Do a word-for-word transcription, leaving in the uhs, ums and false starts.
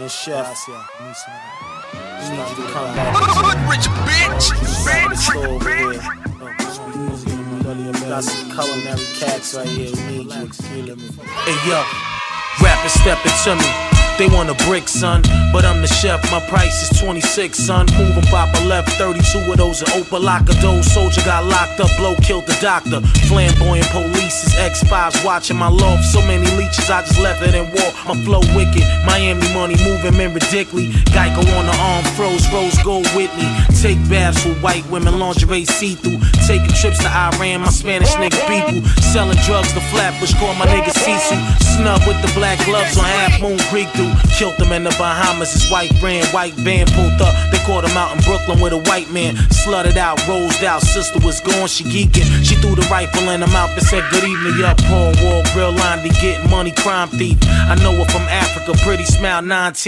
your chef. Gracias. You need you to come back. Hood rich bitch. Bitch. Bitch. Got some culinary cats right here. We need you. Hey yo, rappers stepping to me. They want a brick, son, but I'm the chef. My price is twenty-six, son. Moving pop a left, thirty-two of those in Opalaka. Those soldier got locked up, blow killed the doctor. Flamboyant police is X fives watching my loft. So many leeches, I just left it in war. My flow wicked, Miami money moving men ridiculously. Geico on the arm, froze, rose gold with me. Take baths with white women, lingerie see-through. Taking trips to Iran, my Spanish nigga people. Selling drugs to Flatbush, call my nigga Sisu. Snub with the black gloves on Half Moon Creek through. Killed them in the Bahamas, his white brand, white van pulled up. They caught him out in Brooklyn with a white man. Slutted out, rosed out, sister was gone, she geeking. She threw the rifle in her mouth and said, good evening, up, Paul Wall, grill line, be getting money, crime thief. I know her from Africa, pretty smile, nineteen.